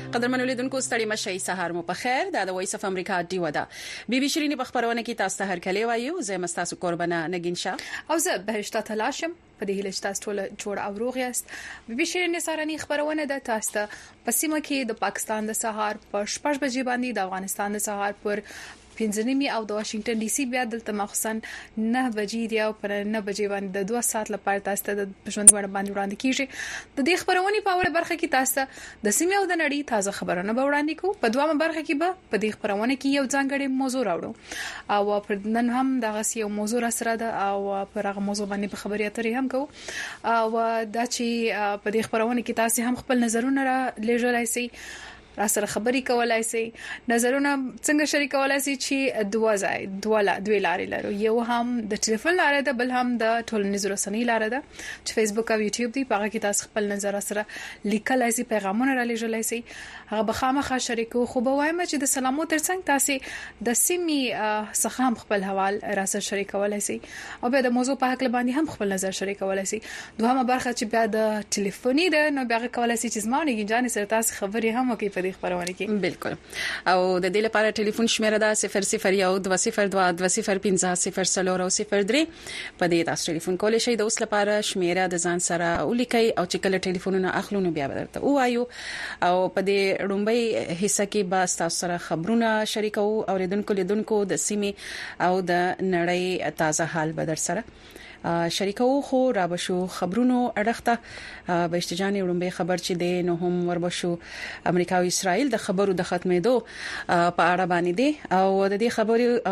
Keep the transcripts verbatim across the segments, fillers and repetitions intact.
قدرمن لیدونکو ستړي مشي سهار مو په خیر دا د وایس اف امریکا ډیو ده بي بي شيرینی په خبرونه کې تاسو ته هر کله وایو زه مستاسو قربانه نگین شاه او زه بهشته تلاشم په دې هیله چې تاسو ټول جوړ او روغ یاست. بي بي شيرینی سارني خبرونه ده تاسو ته په سیمه کې د پاکستان د سهار په شپږ بجې باندې د افغانستان د سهار پر پنځنیمي او د واشنگټن ډي سي بیا دلته مخصوصا نه بجې دی او پر نه بجې باندې د دوه ساعت لپاره تاسو ته د ژوند وړ باندې وړاندې کیږي. د دې خبرونې په اړه برخه کې تاسو د سیمه او د نړۍ تازه خبرونه به وړاندې کوو. په دوامه برخه کې به په دې خبرونه کې یو ځانګړی موضوع راوړو او پر نن هم دغه یو موضوع را سره ده او پر هغه موضوع باندې په خبري اترې هم کوو او دا چې په دې خبرونه کې تاسو هم خپل نظرونه را لېږلای شئ را سره خبري کولای شي نظرونه څنګه شریکولای شي چې دوه ځای دوه دوه لارې لرو یو هم د ټلیفون لاره ده بل هم د ټولنیزو رسنۍ لاره ده چې فیسبوک او یوټیوب دی په هغه کې تاسو خپل نظر سره لیکلای شي پیغامونه را لېږلای شي هغه به خامخا شریکو خو به وایم چې د سلامو ترڅنګ تاسو د سیمي څخه هم خپل حوال را سره شریکولای شي او بیا د موضوع په حق باندې هم خپل نظر شریکولای شي. دوهمه برخه چې بیا د ټلیفوني ده نو بیا کولای شي چې زمونه ګنجان سره تاسو خبري هم وکړي په دې خبرونه کې. بالکل او د دې لپاره ټلیفون شمیره ده صفر صفر یو دوه صفر دوه دوه صفر پنځه صفر څلور او صفر درې په دې تاسو ټلیفون کولای شئ. د اوس لپاره شمیره د ځان سره ولیکئ او چې کله ټلیفونونه اخلو نو بیا درته وایو او په دې رومبي حصہ کې به تاسو سره خبرونه شریکو او لیدونکو لیدونکو د سیمه او د نړۍ تازه حال به در سره شریکو خو را بشو خبرونو اړخته به اشتجان وړمبه خبر چې د نو هم ور بشو امریکا او اسرائیل د خبرو د ختمېدو په اړه باندې دي او د دې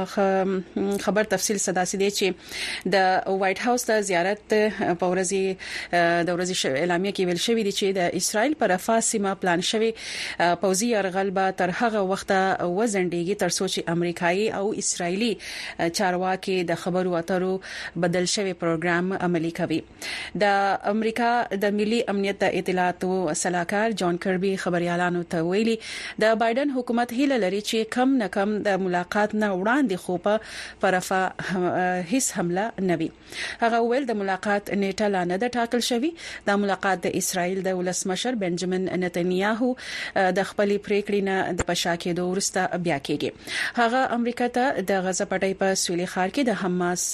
خبرو خبر تفصیل صداسي دي چې د وایټ هاوس د زیارت په ورځي د ورځي اعلامیه کې ویل شوی دي چې د اسرائیل پر رفاه سیمه پلان شوی پوځي يرغل به تر هغه وخته وزندګي تر څو چې امریکایي او اسرائیلي چارواکي د خبرو اترو بدل شوی پروګرام عملی کوي. د امریکا د ملي امنیت اطلاعات او صلاحکار جان کربي خبريالانو ته ویلي د بایدن حکومت هیله لري چې کم نه کم د ملاقات نه وړاندې خو په پرفا هیڅ حمله نوي. هغه ویل د ملاقات نیټه لا نه د ټاکل شوی. د ملاقات د اسرائیل د ولسمشر بنجامین نتنیاهو د خپلې پریکړې نه د پښاکې دوه ورسته بیا کېږي. هغه امریکا ته د غزه پټي په سویلي خار کې د حماس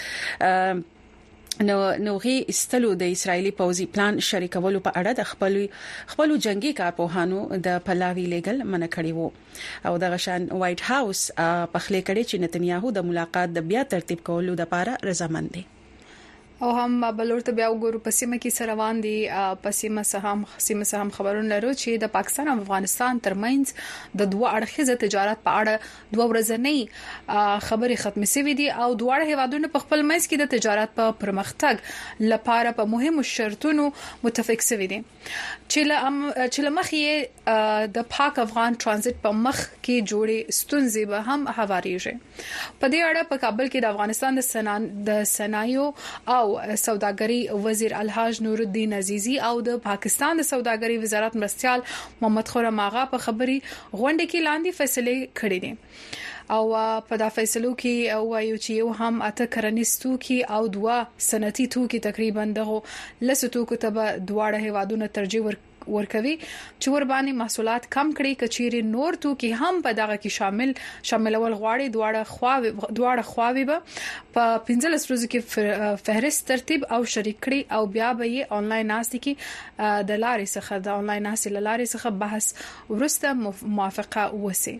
د نو نوغي استلو د اسرایلی پوځي پلان شریکولو په اړه د خپل خپل جنگي کارپوهانو د پلاوی لیګل منع کړی وو او د غشان وایټ هاوس په خله کړي چې نتنیاهو د ملاقات د بیا ترتیب کولو لپاره رضامند دي او هم بلور ته بیا وګورو په سیمه کې سروان دي په سیمه سهم سیمه سهم خبرونه لرو چې د پاکستان او افغانستان ترمنځ د دوه اړخیزه تجارت په اړه دوه ورځنۍ خبري ختمې شوې دي او دواړه هیوادونه په خپل منځ کې د تجارت په پرمختګ لپاره په مهمو شرطونو متفق شوي دي چې له چې له مخې د پاک افغان ترانزیت په مخ کې جوړې ستونزې به هم هواریږي. په دې اړه په کابل کې د افغانستان د سنان د صنایع او سوداګری وزیر الحاج نور الدین عزیزی او د پاکستان د سوداګری وزارت مرستيال محمد خرم آغا په خبري غونډه کې لاندې فیصله کړې دي او په دا فیصلو کې وایو چې یو هم اته کرنيستو کې او دوا صنعتي توکي تقریبا دغه لسو توکو ته دواړه هوادونه ترجیح ور ورکوي چې ور باندې محصولات کم کړي کچيري نور توکي هم په دغه کې شامل شاملول غواړي دواړه خواوي دواړه خواوي به په پنځلس ورځې کې فهرست ترتیب او شریک کړي او بیا به یې انلاین ناستي کې د لارې څخه د انلاین ناستي لارې څخه بحث ورسته موافقه وسی.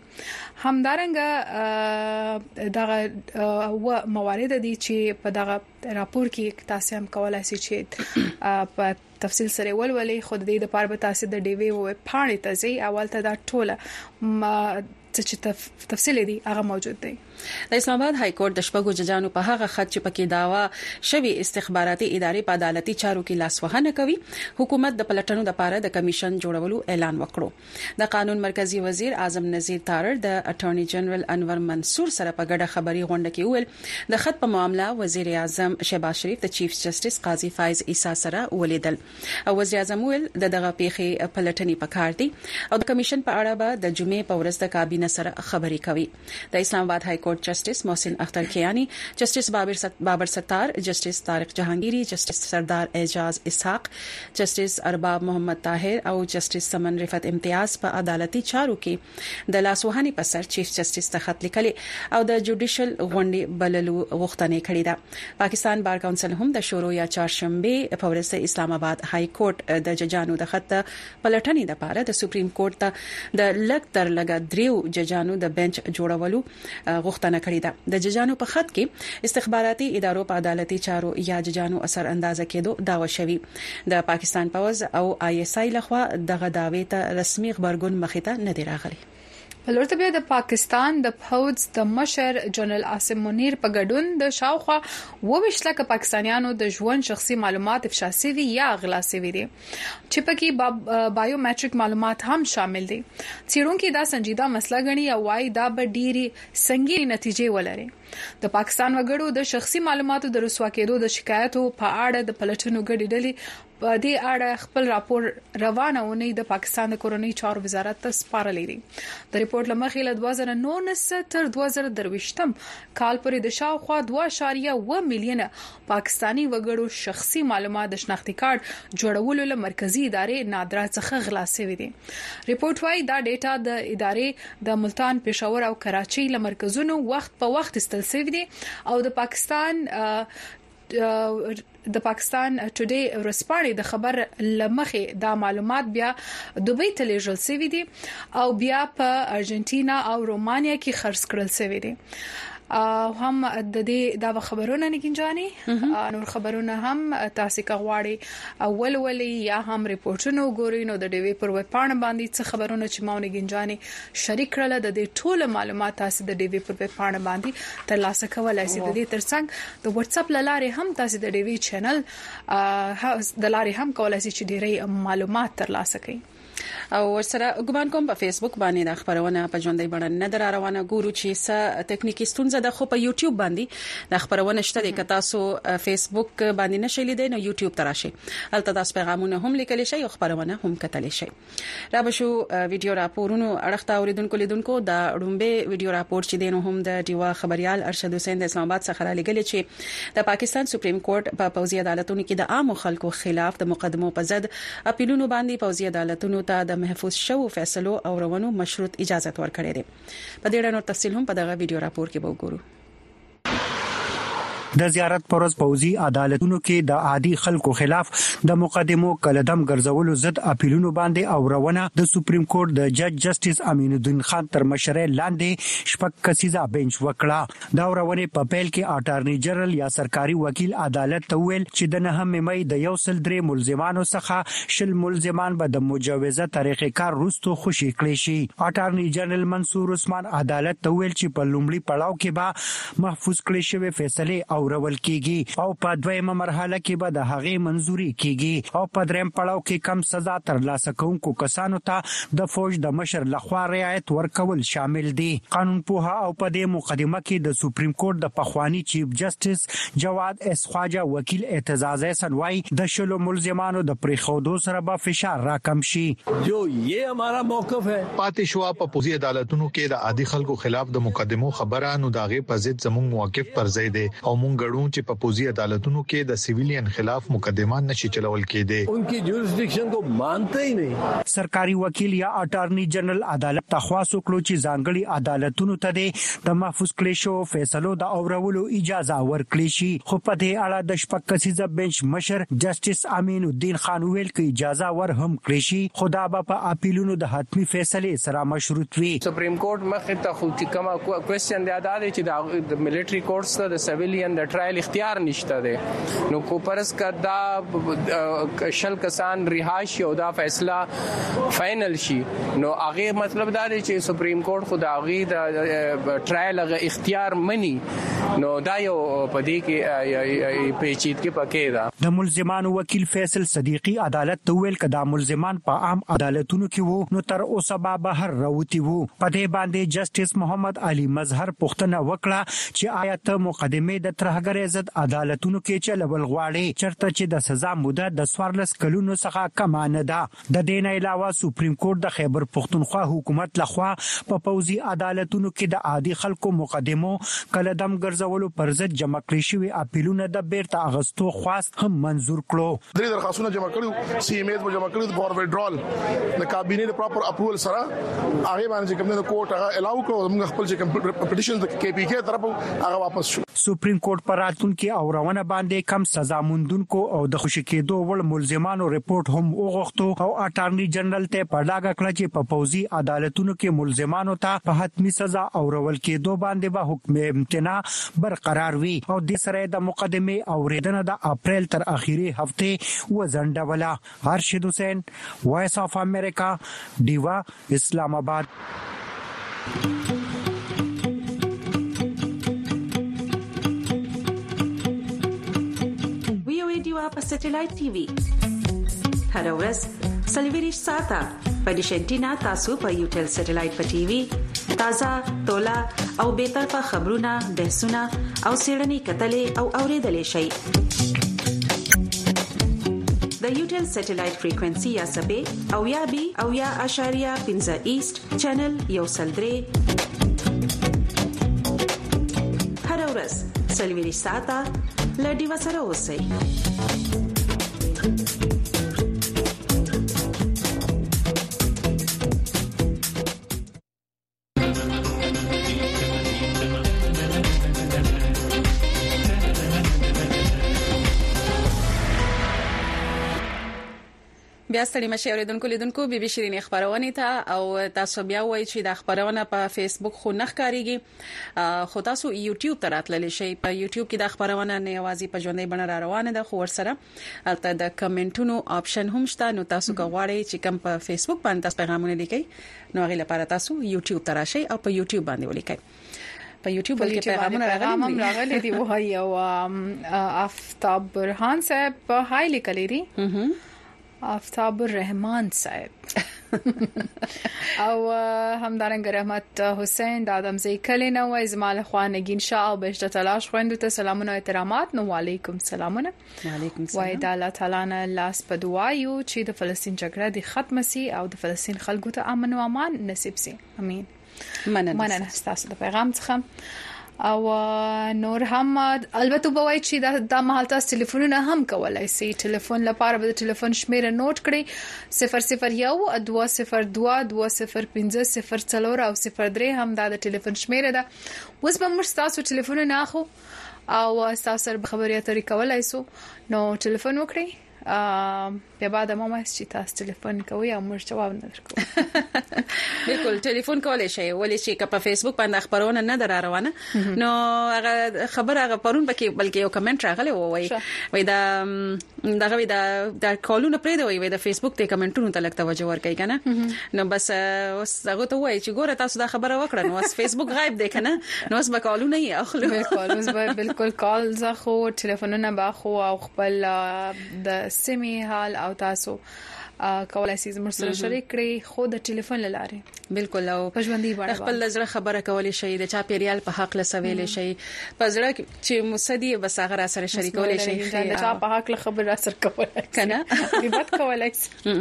همدارنګه دغه و موارد دي چې په دغه راپور کې تاسو هم کولای شئ چې په تفصیل سره ولولې خود دې د پاره به تاسو د ډي وی او پاڼې ته ځي اول ته دا ټوله چې تفصیل دي هغه موجود دی. د اسلام آباد های کورټ د شپږو ججانو په هغه خط چې پکې داوا شوی استخباراتي ادارې په عدالتي چارو کې لاسوهنه کوي حکومت د پلټنو لپاره د کمیشن جوړولو اعلان وکړو. د قانون مرکزی وزیر اعظم نذیر تارړ د اټورنی جنرال انور منصور سره په ګډه خبري غونډه کې ویل د خط په معاملې وزیر اعظم شهباز شریف د چیف جسټس قاضي فایز عیسی سره ولیدل او وزیر اعظم ویل د دغه پیښې پلټنې پکار دي او د کمیشن په اړه به د جمعې په ورځ د کابینه مبینه سره خبري کوي. د اسلام آباد های کورټ جسټس محسن اختر کیانی، جسټس بابر ست... بابر ستار، جسټس طارق جهانگیری، جسټس سردار اعجاز اسحاق، جسټس ارباب محمد طاهر او جسټس سمن رفعت امتیاز په عدالتي چارو کې د لاسوهنې په سر چیف جسټس ته خط لیکلی او د جوډیشل غونډې بللو غوښتنه کړې ده. پاکستان بار کونسل هم د شورو یا چهارشنبه په ورځ اسلام آباد های کورټ د ججانو د خط پلټنې لپاره د سپریم کورټ ته د لګ تر لګ دریو ججانو د بنچ جوړولو غوښتنه کړې ده. د ججانو په خط کې استخباراتي ادارو په عدالتي چارو یا ججانو اثر اندازه کېدو داوا شوی. د پاکستان پوز او آی اس آی لخوا دغه داوی ته رسمي خبرګون مخې ته نه دی راغلی. بلورته بیا د پاکستان د فوج د مشر جنرال عاصم منیر په ګډون د شاوخوا وویشت لکه پاکستانیانو د ژوند شخصي معلومات افشا شوي یا اغلا شوي دي چې پکې بایومټریک معلومات هم شامل دي. څېړونکو دا سنجیده مسله غني او وايي دا به ډيري سنگینې نتیجې ولري. د پاکستان وګړو د شخصي معلوماتو د رسوا کېدو د شکایتو په اړه د پلټنو غړي ډلې په دې اړه خپل راپور روانه ونی د پاکستان د کورنۍ چارو وزارت ته سپارلې دي. د ریپورت لمخې له دوه زره نولس تر دوه زره درويشتم کال پورې د شاوخوا دوه اعشاریه اووه میلیونه پاکستانی وګړو شخصي معلومات د شناختی کارت جوړولو له مرکزی ادارې نادرا څخه غلا شوي دي. ریپورت وايي دا ډیټا د ادارې د ملتان، پېښور او کراچۍ له مرکزونو وخت په وخت استل شوي دي او د پاکستان د پاکستان ټوډے ورسپاړي د خبر لمخې دا معلومات بیا دوبۍ ته لیږل شوي دي او بیا په ارجنټینا او رومانیا کې خرڅ کړل شوي دي. هم د دې دا خبرونه نه کینجاني نور خبرونه هم تاسو کا غواړي اول ولي یا هم ریپورتونو ګورئ نو د ډیوی پر ویب پاڼه باندې څه خبرونه چې ماونه کینجاني شریک کړل د دې ټول معلومات تاسو د ډیوی پر ویب پاڼه باندې ترلاسه کولای شئ. د دې ترڅنګ د واتس اپ لارې هم تاسو د ډیوی چینل د لارې هم کولای شئ چې ډیری معلومات ترلاسه کړئ. او ورسره ګمان کوم په فیسبوک باندې د خبرونه په ژوندۍ بڼه نه در روانه ګورو چې څه ټکنیکی ستونزه د خو په یوټیوب باندې د خبرونه شته د کتاسو فیسبوک باندې نشئ لیدای نو یوټیوب تراشي البته تاسو پیغامونه هم لیکل شي او خبرونه هم کتل شي. را بشو ویډیو راپورونو اړخته اوریدونکو لیدونکو د رومبه ویډیو راپور چې دینو هم د دیوا خبريال ارشد حسین د اسلام آباد څخه را لګل چې د پاکستان سپریم کورټ په پوزي عدالتونو کې د عام خلکو خلاف د مقدمو په ضد اپیلونو باندې پوزي عدالتونو ته د محفوظ شو فیصلو او روانو مشروط اجازه ورکړې ده. په دې اړه نور تفصیل هم په دغه ویډیو راپور کې به وګورو. د زیارت پروز پوزي عدالتونو کې د عادي خلکو خلاف د مقدمو کلدم ګرځولو ضد اپیلونو باندې او روانه د سپریم کورټ د جج جسټس امین الدین خان تر مشرۍ لاندې شپږ کسیزه بنچ وکړه. دا روانه په پیل کې اټارنی جنرال یا سرکاري وکیل عدالت ته ویل چې د نهم مې د یو سل درې ملزمانو څخه شل ملزمان به د مجوزه طریقې کار روستو خوشی کړی شي. اټارنی جنرال منصور عثمان عدالت ته ویل چې په لومړي پړاو کې به محفوظ کړی شوی فیصله او رول کیږي او په دویمه مرحله کې به د هغې منزوري کیږي او په دریم پړاو کې کم سزا ترلاسه کوونکو کسانو ته د فوج د مشر لخوا رعایت ورکول شامل دي. قانون پوها او په دې مقدمه کې د سپریم کورټ د پخوانی چیف جسټس جواد اس خواجه وکیل اعتزاز احسن وايي د شلو ملزمانو د پریخودو سره به فشار راکم شي. جو یہ ہمارا موقف ہے پاتې شو په پوزي عدالتونو کې د عادي خلکو خلاف د مقدمو خبرانو داغه په ضد زموږ موقف پر ځای دي او مونږ غړو چې په پوزي عدالتونو کې د سیویلین خلاف مقدمات نشي چلول کېده. ان کی جورسډکشن کو مانتے ہی نہیں. سرکاري وکیل یا اټارنی جنرال عدالت تخواس وکړو چې ځانګړي عدالتونو ته د محفوظ کړي شو فیصلو د اورولو اجازه ورکړي شي. خو په دې اړه د شپږ کسیزه بنچ مشر جسټس امین الدین خان ویل کې اجازه ور هم کړی شي خدا به په اپیلونو د حتمی فیصله سره مشروط وي. سپریم کورټ مخه ته خو چې کومه کوېسچن دی ادا دی چې د ملټری کورټس ته د سیویلین د ټرایل اختیار نشته دی نو کو پرس کا دا شل کسان رهاش او دا فیصله فائنل شي نو هغه مطلب دا دی چې سپریم کورټ خو دا هغه د ټرایل هغه اختیار مني نو دا یو پدې کې پیچیدګي پکې ده. د ملزمانو وکیل فیصل صدیقی عدالت ته ویل کدا ملزمان په عام عدالتونو کې وو نو تر اوسه به بهر راوتی وو. په دې باندې جسټس محمد علي مظهر پوښتنه وکړه چې آیا ته مقدمه د تر ترهګر عزت عدالتونو کې چلول غواړي چرته چې د سزا موده د څوارلس کلونو څخه کم نه ده د دې نه علاوه سپریم کورټ د خیبر پختونخوا حکومت لخوا په پوزي عدالتونو کې د عادي خلکو مقدمو کلدم ګرځولو پر ضد جمع کړی شوی اپیلونه د بیرته اغستو خواست هم منزور کړو درې درخواستونه جمع کړو سی ایم ایس په جمع کړو فور ویډرال د کابینه د پراپر اپروول سره هغه باندې کوم د کوټ هغه الاو کړو موږ خپل چې پټیشن د کې پی کې طرف هغه واپس شو سپریم کورټ پر راتلونکي او روانه باندې کم سزا موندونکو او د خوشی کېدو ول ملزمانو ریپورت هم وغوښتو او اټارنی جنرال ته په لاګه کړ چې په پوزي عدالتونو کې ملزمانو ته په حتمی سزا او رول کېدو باندې به حکم امتناع برقرار وي او د سره د مقدمه اوریدنه د اپریل تر اخیری هفته وزنډوله هرشد حسین وایس اف امریکا دیوا اسلام آباد دیوا په سټلایټ ټي وي هر ورځ سلویریش ساته په ډیشنټینا تاسو په یوټل سټلایټ په ټي وي تازه تولا او به طرفه خبرونه بحثونه او سیړنی کتلې او اوریدلې شي د یوټل سټلایټ فریکوئنسي یا سبې او یا بي او یا اشاریه پنځه ایست چینل یو سلدري هر ورځ سلویریش ساته لډي وسره اوسئ بیا ستړي مشه اوریدونکو لیدونکو بي بي شيرين خبرونه ته او تاسو بیا وایي چې د خبرونه په فیسبوک خو نه ښکاریږي خو تاسو یوټیوب ته راتللی شئ په یوټیوب کې د خبرونه نه یوازې په ژوندۍ بڼه را روانه ده خو ورسره البته د کمنټونو آپشن هم شته نو تاسو غواړئ چې کوم په فیسبوک باندې تاسو پیغامونه لیکئ نو هغه لپاره تاسو یوټیوب ته راشئ او په یوټیوب باندې ولیکئ په یوټیوب کې پیغامونه راغلي راغلي دي وایي او آفتاب برهان صاحب هاي لیکلي دي آفتاب الرحمن صاحب او همدارنګ رحمت حسین د ادم زی کلی نو ازمال خوانګین شاه او بهشت تلاش خويندو ته سلامونه او احترامات نو علیکم سلامونه وعلیکم السلام وای د الله تعالی نه لاس په دعا یو چې د فلسطین جګړه د ختم سي او د فلسطین خلکو ته امن او امان نصیب سي امين مننه مننه تاسو د پیغام څخه او نور هم البته به وای چې د مهال تاسو ټلیفونونه هم کولای شئ ټلیفون لپاره به ټلیفون شمیره نوٹ کړئ صفر صفر یو دوه صفر دوه دوه صفر پنځه صفر څلور او صفر درې هم د ټلیفون شمیره ده اوس به موږ تاسو ټلیفونونه اخو او تاسو سره خبرې اترې کولای شو نو ټلیفون وکړئ بیا بعد ما ما چې تاسو ټلیفون کوي او موږ جواب نه درکو بالکل ټلیفون کولای شئ ولې چې په فیسبوک باندې خبرونه نه در روانه نو هغه خبر هغه پرون بکې بلکې یو کمنټ راغلی وای وای دا دغه دا د کالونو پرې دی وای د فیسبوک ته کمنټونو ته لږ توجه ورکړئ کنه نو بس اوس هغه ته وای چې ګوره تاسو دا خبره وکړه نو اوس فیسبوک غایب دی کنه نو اوس به کالونه یې اخلو بالکل اوس به بالکل کال زخو ټلیفونونه به خو او خپل د سیمه حال او تاسو کولای شئ زموږ سره شریک کړئ خو د ټلیفون لاره بالکل او پښوندې باندې خپل لزړه خبره کولای شئ د چا پیریال په حق لسویل شئ په زړه چې مصدی بس هغه سره شریکولای شئ د چا په حق خبره سره کولای کنه غیبت کولای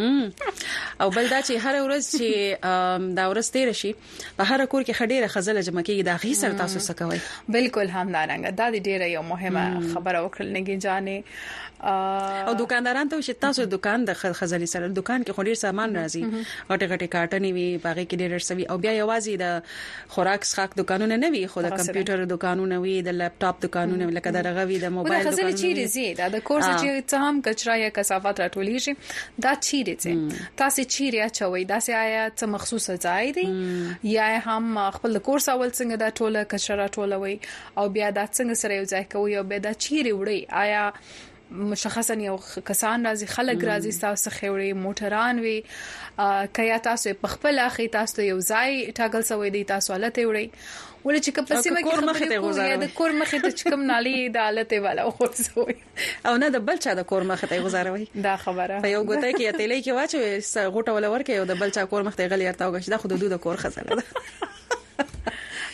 او بل دا چې هر ورځ چې دا ورځ تیر شي په هر کور کې خډيره خزله جمع کیږي دا غي سره تاسو سکوي بالکل همدارنګه دا ډیره یو مهمه خبره وکړل نه جانې او دکانداران ته چې تاسو دکان د خزلي سره دکان کې خوري سامان راځي غټه غټه کارټنې وي باغې کې ډېر سوي او بیا یوازې د خوراک څخه دکانونه نه وي خو د کمپیوټر دکانونه وي د لپټاپ دکانونه لکه دغه وي د موبایل دکانونه خزلي چیرې زی دا د کورس چې څه هم کچرا یا کثافات راټولې شي دا چیرې څه تاسو چیرې اچوي دا سه آیا څه مخصوصه ځای دی یا هم خپل کورس اول څنګه دا ټوله کچرا راټولوي او بیا دا څنګه سره یو ځای کوي او بیا دا چیرې وړي آیا مشخصا یو کسان راځي خلک راځي تاسو خېوري موټران وي کیا تاسو په خپل اخی تاسو یو ځای ټاګل سوي دي تاسو حالت وړي ولې چې په سیمه کې خبرې کوي د کور مخې ته چې کوم نالي د حالت والا خورځوي او نه د بل چا د کور مخې ته گزاروي دا خبره په یو ګوته کې اتلې کې واچو غوټه ولا ورکه یو د بل چا کور مخې ته غلی ارتاو غش دا خود د کور خزانه ده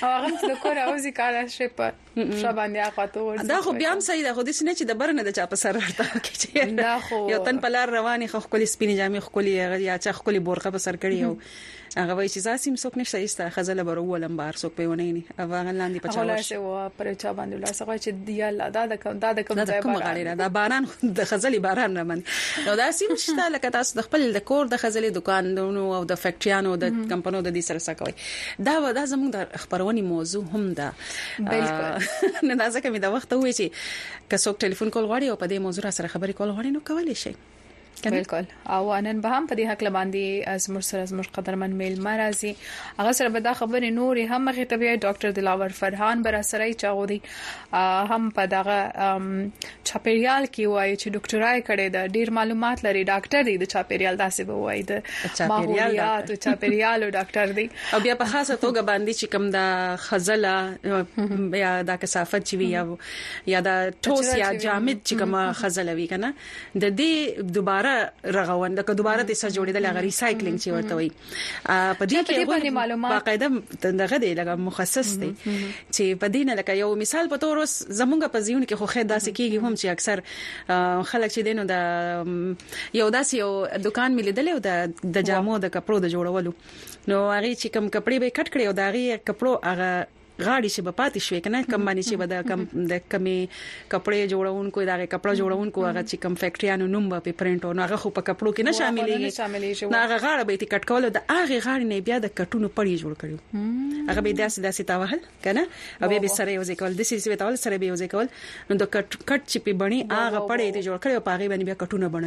هغه د کور اوزي کار شي په شابانیا خاطو دا خو بیا هم صحیح ده، خو د سینې چې د برنه د چا په سر ورته کې دا خو یو تن په لار رواني خو خپل سپینې جامې خپل یا چا خپل بورقه په سر کړی او هغه وایي چې زاسیم څوک نشته ایسته خزله برولم بار څوک په ونی نه هغه لاندې په چاوش ولا شي و پر چا باندې ولا څنګه چې دی الله دا د کوم دا د کوم ځای باران دا باران د خزلي باران نه باندې نو دا سیم شته لکه تاسو د خپل د کور د خزلي دکانونو او د فیکټریانو د کمپنیو د دې سره سکوي دا دا زموږ د خبرونې موضوع هم ده بالکل نه دا ځکه مې دا وخت وې چې که څوک ټلیفون کول غواړي او په دې موضوع سره خبرې کول غواړي نو کولای شي بالکل او نن به هم په دې حق لباندې از مرسل از مر قدرمن میل مرزي هغه سره به دا خبرې نوري هم مخه طبيعي ډاکټر دلاور فرحان بر سره چاغوري هم په دغه چاپیریال کې وایي چې ډاکټرای کړي د ډیر معلومات لري ډاکټر دی د چاپیریال داسې به وایي د ماحولیات او چاپیریال ډاکټر دی او بیا په خاصه توګه باندې چې کوم د خزله یا د کثافت چې وي یا د ټوس یا جامد چې کوم خزله وي کنه د دې دوباره رغون د دوباره د سر جوړیدل هغه ریسایکلینګ چې ورته وي په دې کې معلومات باقاعده دغه دی لکه مخصص دی چې په دې نه لکه یو مثال په تور زمونږ په ځیون کې خو خې داسې کېږي هم چې اکثر خلک چې دینو د یو داسې یو دکان ملیدل او د جامو د کپړو د جوړولو نو هغه چې کوم کپړې به کټ کړي او دا هغه کپړو هغه غاړي چې په پاتې شوې کنه کم باندې چې د کم د کمی کپڑے جوړونکو دغه کپڑا جوړونکو هغه چې کم فیکټریانو نوم په پرینټ او هغه خو په کپړو کې نه شاملېږي نه هغه غاړه به ټیکټ کول د هغه غاړي نه بیا د کټونو پړی جوړ کړو هغه به داسې داسې تاوهل کنه او به سره یو ځکول د سې سې تاول سره به یو ځکول نو د کټ کټ چې په بڼي هغه پړی ته جوړ کړو په هغه باندې بیا کټونه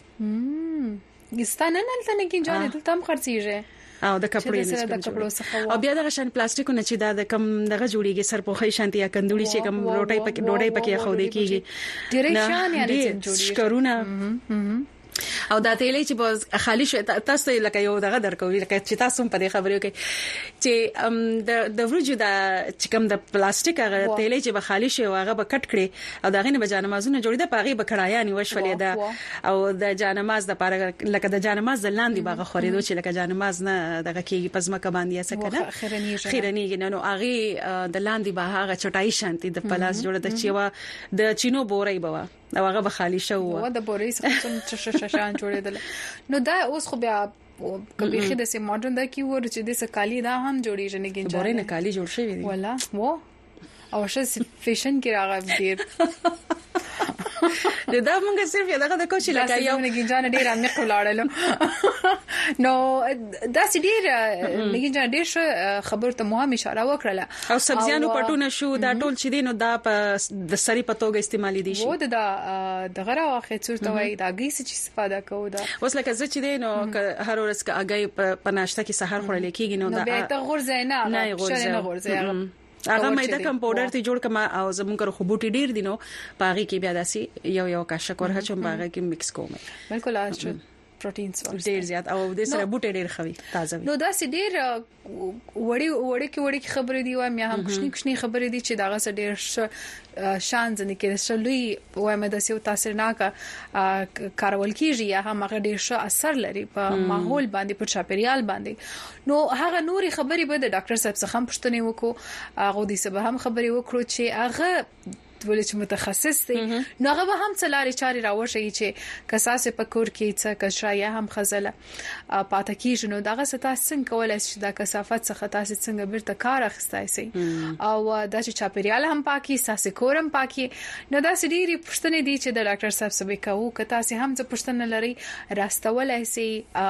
بڼلیو ګستانه نه تل کې جوړه د تم خرڅیږي او د کپړې او بیا د غشن پلاستیکونه چې دا د کم دغه جوړیږي سرپوخي شانتي یا کندوړي چې کم روټي پکې ډوډۍ پکې خو دې کیږي ډېر شان یعنی جوړیږي شکرونه او دا تیلې چې په خالی شو تاسو لکه یو دغه درکوي لکه چې تاسو په دې خبرو کې چې د د ورجو د چې کوم د پلاستیک هغه تیلې چې په خالی شو هغه به کټ کړي او دغه نه به جانمازونه جوړیده پاغي به کړایا نیو شولې ده او د جانماز د پاره لکه د جانماز د لاندې باغ خوريدو چې لکه جانماز نه دغه کېږي پزما کباندیا سکنه خیرنیږي خیرنیږي نو هغه د لاندې باغ هغه چټای شانتي د پلاس جوړه د چیوا د چینو بورای بوا او هغه به خالی شو و د بورې څخه ششان جوړېدل نو دا اوس خو بیا کبي خې د سي ماډرن د کی ور چې د سکالي دا هم جوړیږي نه ګنجا بورې نه کالی جوړ شوی دی ولا و او ش فیشن کې راغلی ډیر دا مونږ صرف دغه د کوشش لکه یو نه ګنجا ډیر عمیق ولاړل نو دا سې ډیر نه ګنجا ډیر خبر ته مو هم اشاره وکړه او سبزیانو پټونه شو دا ټول چې دینو دا په د سری په توګه استعمالي دي شي و دا د غره واخې څورته وای دا ګیس چې استفاده کوو دا اوس لکه زه چې دینو هر ورځ کا اگې په ناشته کې سحر خورل کېږي نو دا به ته غورځای نه نه غورځای هغه مېده کم پاوډر ته جوړ کما او زمونږ خو بوټي ډیر دینو پاغي کې بیا داسي یو یو کا شکر هچم باغ کې مکس کوم بالکل اچھا پروتینز ډیر زیات او د سره بوټي ډیر خوي تازه نو دا سي ډیر وړي وړي کې وړي خبرې دی وایم یا هم کښنی کښنی خبرې دي چې داغه سره ډیر شان ځنه کې شلوي وایم د سیو تاثیر ناکا کارول کیږي یا هم هغه ډیر ښه اثر لري په ماحول باندې په چاپیریال باندې نو هغه نوري خبرې به د ډاکټر صاحب څخه هم پښتنه وکړو هغه دې سبا هم خبرې وکړو چې هغه ولې چې متخصص دی نو هغه هم څلاري چاري راوشي چې کساسه پکور کې څه کشرا یا هم خزله پاتې کیږي نو دغه ستا څنګه کولای شي د کثافت څخه تاسو څنګه بیرته کار اخستای شي او د چاپیریال هم پاکي ساسه کورم پاکي نو دا سړي پښتنه دي چې د ډاکټر صاحب سره کوو کته سي هم څه پښتنه لري راستولای شي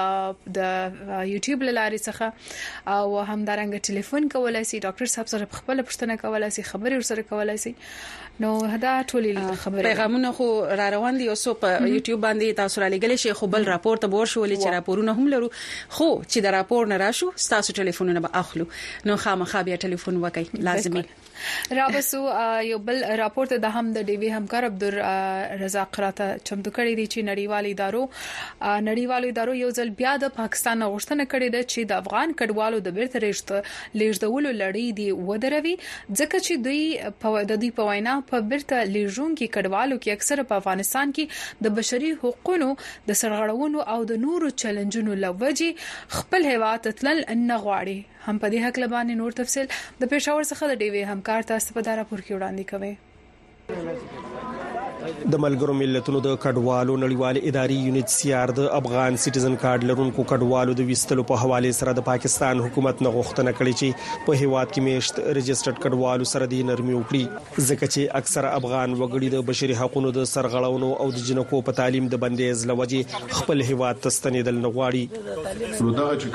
د یوټیوب لاري څخه او هم دارنګ ټلیفون کولای شي ډاکټر صاحب سره خپل پښتنه کولای شي خبرې ورسره کولای شي نو دا ټولې خبره پیغامونه خو را روان دي او سو په یوټیوب باندې تاسو را لګل شي خو بل راپور ته ور شو چې راپورونه هم لرو خو چې د راپور نه راشو تاسو ټلیفونونه به اخلو نو خامخا بیا ټلیفون وکړئ لازمي رابسو یو بل راپور ته د هم د ډي وی همکار عبدالرزاق راته چمتو کړی دی چې نړیوالي ادارو نړیوالو ادارو یو ځل بیا د پاکستان غوښتنه کړې ده چې د افغان کډوالو د بیرته رښت لیږدولو لړۍ دی ودروي ځکه چې دوی په د دې په وینا په برته لیژونکو کډوالو کې اکثره په افغانستان کې د بشري حقوقو د سرغړونو او د نورو چیلنجونو لوجې خپل هیواد تلل نه غواړي. هم په دې حق لبانې نور تفصيل د پېښور څخه د ډیوی همکار تاسو په دارا پور کې وړاندې کوي. د ملګرو ملتونو د کډوالو نړیوال اداري یونټ سیار د افغان سټیزن کارت لرونکو کډوالو د وستلو په حواله سره د پاکستان حکومت نه غوښتنه کړې چې په هیواد کې میشت ريجسترډ کډوالو سره د نرمي وکړي ځکه چې اکثره افغان وګړي د بشري حقوقو د سرغړونو او د جنکو په تعلیم د بندیز لوجې خپل هیواد ته ستنېدل نه غواړي. نو دا چې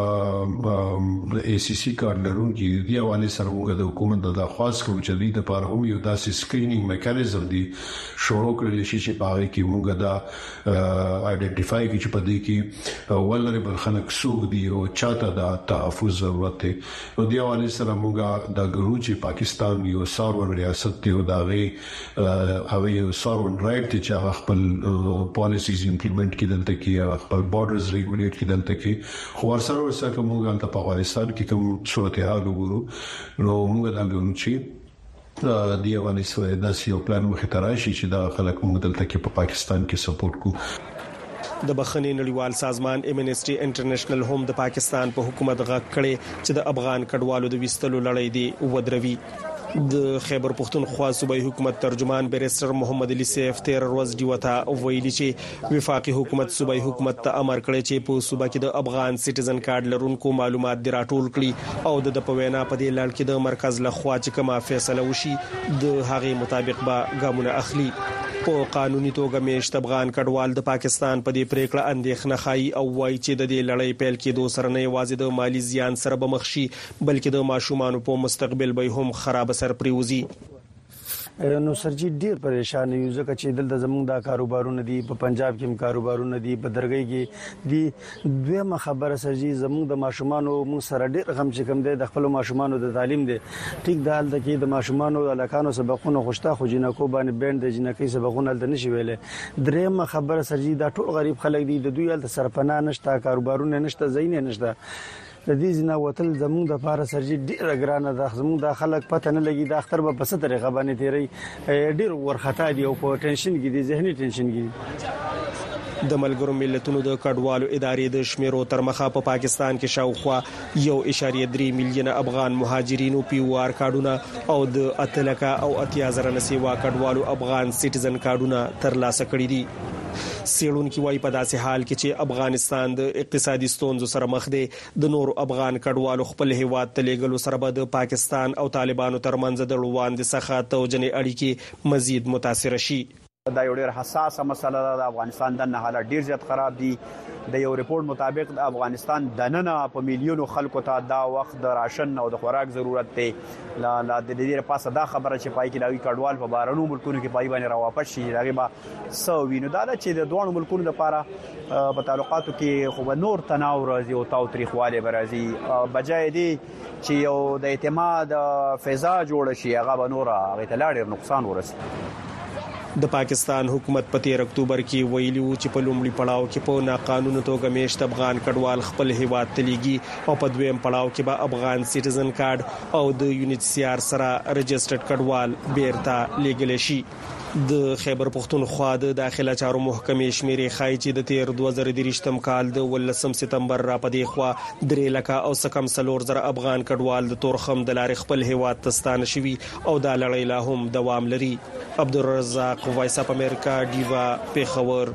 کوم د ای سی سی کارت لرونکو د حواله سره موږ د حکومت د خاص کوم چې د لپاره هم یو داسې سکرینینګ میکانیزم دی شروع کړل شي چې پاره کې موږ دا آئیډنټیفای کی چې پدې کې ولربل خلک سوق دی او چاته دا تحفظ ضرورت دی. نو دی حواله سره موږ د ګروچ پاکستان یو سارور ریاست دی او دا غي هغه یو سارور رائټ چې خپل پالیسیز امپلیمنٹ کړي دلته کې خپل بارډرز ریګولیټ کړي دلته کې خو ورسره ورسره موږ په افغانستان کې کوم صورتحال وګورو نو موږ دا غواړو چې دی باندې سوې د سیو پلان مختراشي چې دا خلک موږ دلته کې په پاکستان کې سپورټ کو. د بخښنې نړیوال سازمان امنسټي انټرنیشنل هم د پاکستان په حکومت غږ کړي چې د افغان کډوالو د وستلو لړۍ دی ودروي. د خیبر پختونخوا صوبایي حکومت ترجمان بیرستر محمد علي سیف تیر ورځ دی وته ویلي چې وفاقي حکومت صوبایي حکومت ته امر کړی چې په صوبا کې د افغان سټیزن کارت لرونکو معلومات دی راټول کړي او د پوینا په دې لړ کې د مرکز لخوا چې کومه فیصله وشي د هغه مطابق به ګامونه اخلي. په قانوني توګه میشت افغان کډوال د پاکستان په دې پریکړه اندېښنه خایي او وایي چې د دې لړۍ پیل کېدو سره نه یوازې د مالی زیان سره به مخ شي بلکې د ماشومان په مستقبل به هم خراب سر پریوزي. نو سرجی ډیر پریشان یو ځکه چې دلته زموږ د کاروبارونه دي په پنجاب کې هم کاروبارونه دي په درګۍ کې دي دویمه خبره سرجی زموږ د ماشومانو موږ سره ډیر غم چې کوم دی د خپل ماشومانو د تعلیم دی ټیک د حال د کې د ماشومانو د لکانو سبقونه خوشته خو جنکو باندې بند د جنکۍ سبقونه د نشي ویلې. دریمه خبره سرجی دا ټول غریب خلک دي د دوی ال سرپنا نشته کاروبارونه نشته زینې نشته د دې زنا وتل زموږ د پاره سرجی ډیره ګرانه ده زموږ د خلک پته نه لګي د اختر په څه طریقه باندې تیری ډیر ورختا دي او په ټینشن کې دي ذهني ټینشن کې. د ملګرو ملتونو د کډوالو ادارې د شمیرو تر مخه په پاکستان کې شاوخوا یو اشاریه درې میلیونه افغان مهاجرینو پیوار کارډونه او د اتلکا او اتیا زره نسیوا کډوالو افغان سټیزن کارډونه ترلاسه کړي دي. سیړونکو وايي په داسې حال کې چې افغانستان د اقتصادي ستونزو سره مخ دی د نور افغان کډوالو خپل هیواد ته لیږلو سره به د پاکستان او طالبانو ترمنځ د روان دي څخه توجنې اړیکې مزید متاثر شي. دا یو ډیر حساسه مسله ده. د افغانستان د حالت ډیر زیات خراب دي. د یو ریپورت مطابق د افغانستان د نننه په میلیونو خلکو ته دا وخت د راشن او د خوراک ضرورت دی. لا لا د دې لپاره دا خبره چې پای کې لاوي کډوال په بارونو ملکونو کې پای باندې راواپس شي هغه به سو وینو دا چې د دوه ملکونو لپاره په تعلقاتو کې خو نور تناور راځي او تاو تاریخواله برازي بجای دی چې یو د اعتماد فضا جوړ شي هغه به نور هغه ته لاړ نقصان ورسي. د پاکستان حکومت په تیر اکتوبر کې ویلي و چې په لومړي پړاو کې په ناقانونه توګه میشت افغان کډوال خپل هیواد ته لیږي او په دویم پړاو کې به افغان سټیزن کارت او د یونټ سیار سره ريجسترډ کډوال بیرته لیږل شي. د خیبر پختونخوا د داخله چارو محکمې شمیرې خای چې د تیر دوه زره درېشتم کال د ولسم سپتمبر را پدې خوا درې لکه او سکم سلور زره افغان کډوال د تورخم د لارې خپل هیواد ته ستانه شوي او د لړۍ لا هم دوام لري. عبدالرزاق وایس اپ امریکا دیوا پیښور.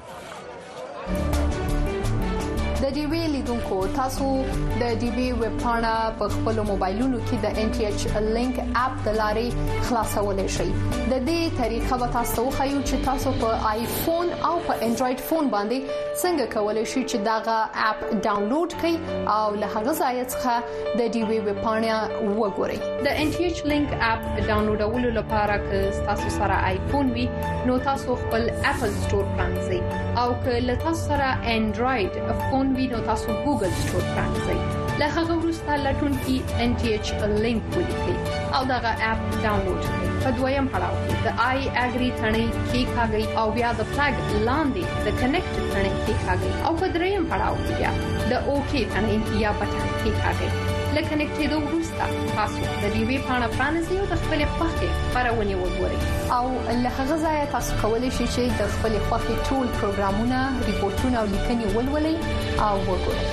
د ډي وی لیدونکو تاسو د ډي وی ویب پاڼه په خپل موبایلونو کې د ان ټي ایچ لینک اپ د لارې خلاصولای شئ. د دې طریقه به تاسو خو چې تاسو په آیفون او په انډراید فون باندې څنګه کولای شئ چې داغه اپ ډاونلوډ کړئ او له هغه ځای څخه د ډي وی ویب پاڼه وګورئ. د ان ټي ایچ لینک اپ ډاونلوډولو لپاره که تاسو سره آیفون وي نو تاسو خپل اپل سٹور پرانځئ او که له تاسو سره انډراید فون وینو تاسو ګوګل سٹور پرانځئ. له هغه وروسته لټون کې ان ټي ایچ لینک ولیکئ او دغه اپ ډاونلوډ کړئ. په دویم پړاو کې د آی اګری ثنې کې کاږي او بیا د فلګ لاندې د کنیکټ ثنې کې کاږي او په دریم پړاو کې بیا د اوکی ثنې یا بټن کې کاږي. لکه کنیکټېدو وروسته تاسو د دې وی پاڼه پرانیزئ او د خپل خوښې خبرونه وګورئ او له هغه ځایه تاسو کولی شئ چې د خپل خوښې ټول پروګرامونه ریپورتونه او لیکنې ولولئ او وګورئ.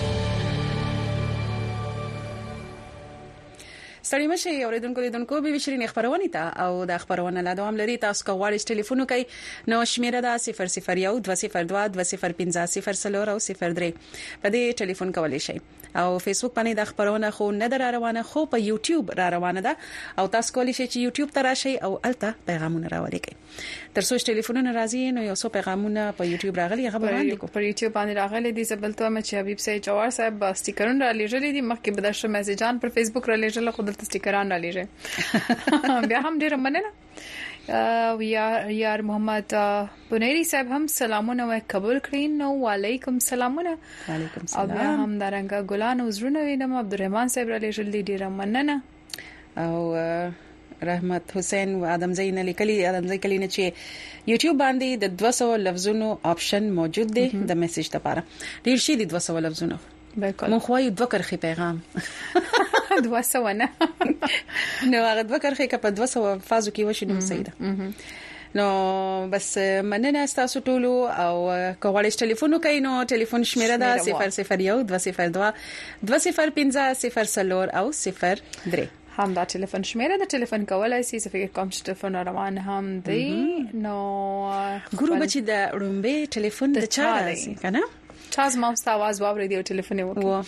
ستړي مشه اوریدونکو لیدونکو به وشرین خبرونه تا او د خبرونه لا دوام لري. تاسو کولی شئ ټلیفون وکړئ نو شمیره ده صفر صفر یو دوه صفر دوه دوه صفر پنځه صفر څلور او صفر درې په دې ټلیفون کولی شئ. او فیسبوک باندې د خبرونه خو نه در روانه خو په یوټیوب را روانه ده او تاسو کولی شئ چې یوټیوب ته راشئ او الته پیغامونه راوړئ. تر څو ټلیفونونه راځي نو یو څو پیغامونه په یوټیوب راغلي هغه باندې کو په یوټیوب باندې راغلي دي. زبلته مې چې حبیب سید جوار صاحب سټیکرونه را لېږلي دي مخکې به درشه میسجان پر فیسبوک را لېږل خو دلته سټیکران را لېږي بیا هم ډیر مننه. یار یار محمد بنيري صاحب هم سلامونه و قبول کړئ. نو وعلیکم سلامونه. وعلیکم سلام. او بیا هم درنګ ګلان وزرونه وینم عبدالرحمن صاحب را لېږل دي ډیر مننه. او رحمت حسین و ادم زین لیکلی ادم زین کلی نه چې یوټیوب باندې د دوه سوه لفظونو آپشن موجود دی د میسج لپاره. ډیر شي دي دوه سوه لفظونه بالکل. مون خو یو دوه کرخي پیغام دوه سوه نه نو هغه دوه کرخي که په دوه سوه فازو کې وشي نو صحیح ده. نو بس مننه تاسو ټول او کوالش ټلیفون کوي نو ټلیفون شمیره ده صفر صفر یو دوه صفر دوه دوه صفر پنځه صفر څلور او صفر درې. هم دا ټلیفون شمیره د ټلیفون کولای شي چې فکر کوم چې ټلیفون روان هم دی. نو ګورو بچی د رومبه ټلیفون د چا راځي کنه چاز ما ست आवाज واوري دی ټلیفون وکړو.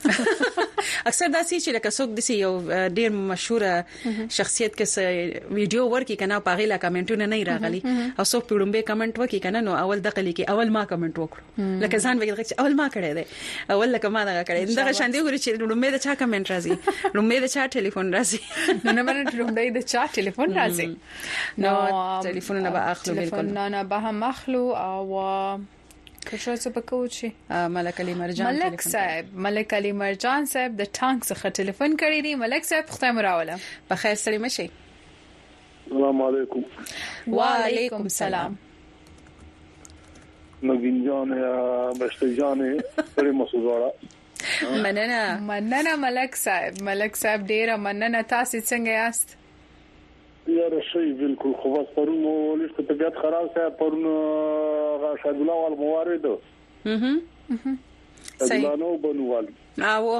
اکثر داسي چې لکه څوک دسي یو ډیر مشهور شخصیت کې ویډیو ورکي کنه په غیلا کمنټونه نه راغلي او څوک په لومبه کمنټ وکي کنه نو اول دغه لیکي اول ما کمنټ وکړو لکه ځان وګورئ چې اول ما کړی دی اول لکه ما دغه کړی دغه شان دی ګوري چې لومبه د چا کمنټ راځي لومبه د چا ټلیفون راځي نو نه باندې لومبه د چا ټلیفون راځي نو ټلیفون نه به اخلو بالکل نه نه به هم اخلو او کښه څه پکوچی. ملک علی مرجان ملک صاحب ملک علی مرجان صاحب د ټانک څخه ټلیفون کړی دی. ملک صاحب خدای مراوله په خیر سره مشي. السلام علیکم. وعلیکم السلام. نگین جان یا بشت جان بڑے مسعود مننه مننه ملک صاحب ملک صاحب ډیر مننه. تاسو څنګه یاست؟ یا رشي بالکل خو بس پرونو لیست طبيعت خراب سه پرونو شاید الله وال موارد اها صحیح نو بنوال او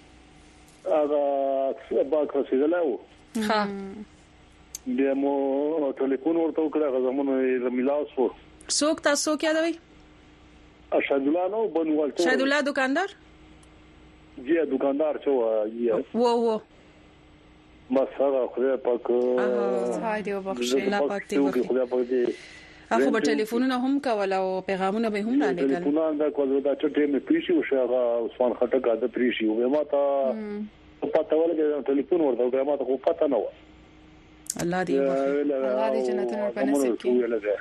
هغه باک رسیدلو ها بیا مو ټلیفون ورته وکړه زمونږ ملاوس وو څوک تاسو کې یادوي؟ شاید الله نو بنوال شاید الله دکاندار جی دکاندار شو یا وو وو مسخره خدای پاک های دی وبخښه الله پاک دی وبخښه. اخو په ټلیفونونه هم کول او پیغامونه به هم را لګل. ټلیفونونه دا کول دا چې ټیم پریشي او شغه عثمان خټک دا پریشي او ما ته پته ولګی ټلیفون ورته ما ته خو پته نه و. الله دې الله دې جنتونه په نصیب کړي.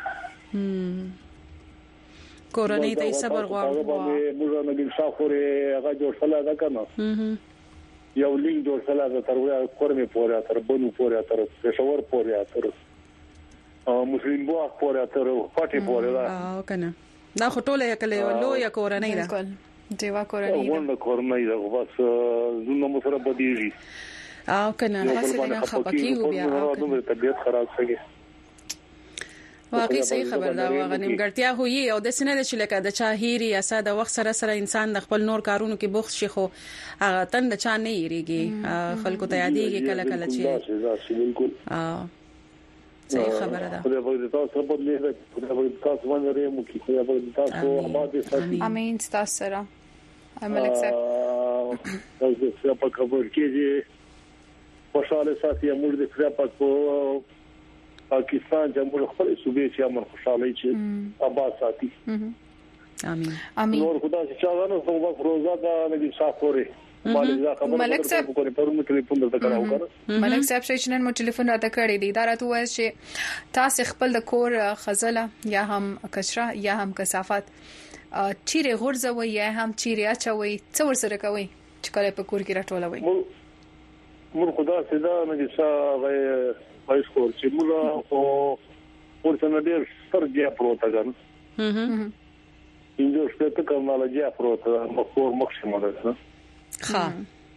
کورنۍ ته صبر غواړو. موږ نه ګل شاخوري هغه جوړ شلا دا کنه یو لینک جوړ شلا دا تر وړه کورمه پورې تر بنو پورې تر پېښور پورې تر مسلمان بو پورې تر پټي پورې دا او کنه دا خټوله کله لو یا کورنۍ دا بالکل دیوا کورنۍ دا ونه کورنۍ دا بس زونه مو سره بدیږي او کنه تاسو نه خپکیو بیا او کنه طبيعت خراب شي. واقعي صحیح خبر دا واغ نیمګړتیا هوی او د سینې د شلکه د چا هيري اسا د وخت سره سره انسان د خپل نور کارونو کې بوخت شي خو هغه تند چا نه یریږي خلکو ته یادېږي کله کله چې دا بالکل اه صحیح خبره ده. خدای په تاسو په دې ده خدای په تاسو باندې رحم وکړي خدای په تاسو آباد وساتي. امين تاسو سره ملک صاحب تاسو په خبر کې دي خوشاله ساتي موږ د خپل په پاکستان جمهور خپل صوبې چې امر خوشاله چې آباد ساتي. امين امين. نور خدای چې چاغانو په روزه دا نګي صافوري ملک صاحب په پرونو ټلیفون درته کراوه ملک صاحب چې نن مو ټلیفون راته کړی دی دا راته وایي چې تاسو خپل د کور خزله یا هم کشره یا هم کثافات چیرې غورځوي یا هم چیرې اچوي څو سره کوي چې کله په کور کې راټولوي. مور خدای سدا نګي صاحب پایس کور چې موږ او ورته ډېر سترګې پروت غن هم انجو شپته کومه لږه پروت مخور مخشمه ده ها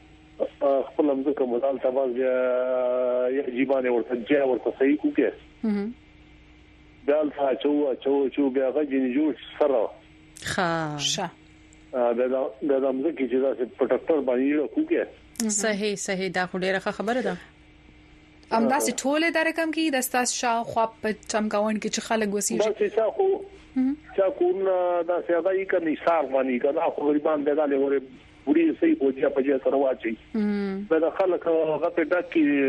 خپل مزه مدال تباز یا جیبانه ورته جا ورته صحیح کوکه دال تا چو چو چو بیا غجن جوړ سره ښه ښه دا دا د مزه کې چې دا پټکټر باندې کوکه صحیح صحیح دا ډیره خبره ده ام دا سه ټوله د رقم کې د ستاس شاه خو په چمکاون کې چې خلک وسیږي دا چې شاه خو شاه کو دا سیاده یې کني سار باندې کنه خو غریبان دغه له وره بوري سي پوجا پجا سره واچي دا خلک هغه په ډک کې